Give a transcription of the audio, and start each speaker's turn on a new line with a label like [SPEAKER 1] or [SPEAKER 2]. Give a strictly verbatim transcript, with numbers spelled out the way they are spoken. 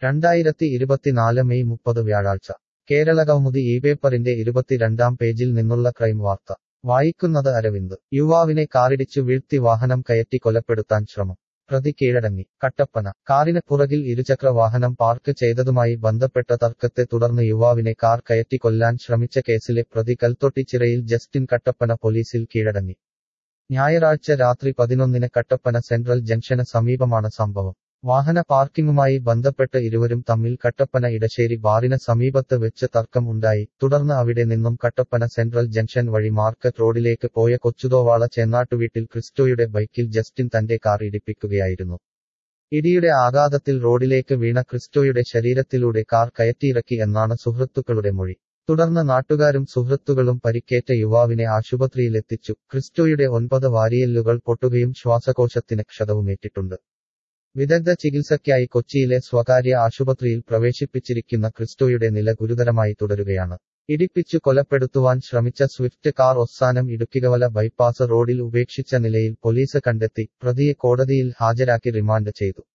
[SPEAKER 1] രണ്ടായിരത്തി ഇരുപത്തിനാല് മെയ് മുപ്പത് വ്യാഴാഴ്ച കേരളകൗമുദി ഈ പേപ്പറിന്റെ ഇരുപത്തിരണ്ടാം പേജിൽ നിന്നുള്ള ക്രൈം വാർത്ത വായിക്കുന്നത് അരവിന്ദ് യുവാവിനെ കാറിടിച്ചു വീഴ്ത്തി വാഹനം കയറ്റി കൊലപ്പെടുത്താൻ ശ്രമം പ്രതി കീഴടങ്ങി കട്ടപ്പന കാറിന് പുറകിൽ ഇരുചക്ര വാഹനം പാർക്ക് ചെയ്തതുമായി ബന്ധപ്പെട്ട തർക്കത്തെ തുടർന്ന് യുവാവിനെ കാർ കയറ്റി കൊല്ലാൻ ശ്രമിച്ച കേസിലെ പ്രതി കൽത്തൊട്ടിച്ചിറയിൽ ജസ്റ്റിൻ കട്ടപ്പന പോലീസിൽ കീഴടങ്ങി ഞായറാഴ്ച രാത്രി പതിനൊന്നിന് കട്ടപ്പന സെൻട്രൽ ജംഗ്ഷന് സമീപമാണ് സംഭവം വാഹന പാർക്കിംഗുമായി ബന്ധപ്പെട്ട് ഇരുവരും തമ്മിൽ കട്ടപ്പന ഇടശ്ശേരി ബാറിന് സമീപത്ത് വെച്ച് തർക്കം ഉണ്ടായി തുടർന്ന് അവിടെ നിന്നും കട്ടപ്പന സെൻട്രൽ ജംഗ്ഷൻ വഴി മാർക്കറ്റ് റോഡിലേക്ക് പോയ കൊച്ചുതോവാള ചേന്നാട്ടുവീട്ടിൽ ക്രിസ്റ്റോയുടെ ബൈക്കിൽ ജസ്റ്റിൻ തന്റെ കാർ ഇടിപ്പിക്കുകയായിരുന്നു ഇടിയുടെ ആഘാതത്തിൽ റോഡിലേക്ക് വീണ ക്രിസ്റ്റോയുടെ ശരീരത്തിലൂടെ കാർ കയറ്റിയിറക്കി എന്നാണ് സുഹൃത്തുക്കളുടെ മൊഴി തുടർന്ന് നാട്ടുകാരും സുഹൃത്തുക്കളും പരിക്കേറ്റ യുവാവിനെ ആശുപത്രിയിലെത്തിച്ചു ക്രിസ്റ്റോയുടെ ഒൻപത് വാരിയെല്ലുകൾ പൊട്ടുകയും ശ്വാസകോശത്തിന് ക്ഷതവുമേറ്റിട്ടുണ്ട് വിദഗ്ധ ചികിത്സയ്ക്കായി കൊച്ചിയിലെ സ്വകാര്യ ആശുപത്രിയിൽ പ്രവേശിപ്പിച്ചിരിക്കുന്ന ക്രിസ്റ്റോയുടെ നില ഗുരുതരമായി തുടരുകയാണ് ഇടിപ്പിച്ചു കൊലപ്പെടുത്തുവാൻ ശ്രമിച്ച Swift car Ossanam Idukkikavala bypass റോഡിൽ ഉപേക്ഷിച്ച നിലയിൽ പോലീസ് കണ്ടെത്തി പ്രതിയെ കോടതിയിൽ ഹാജരാക്കി റിമാൻഡ് ചെയ്തു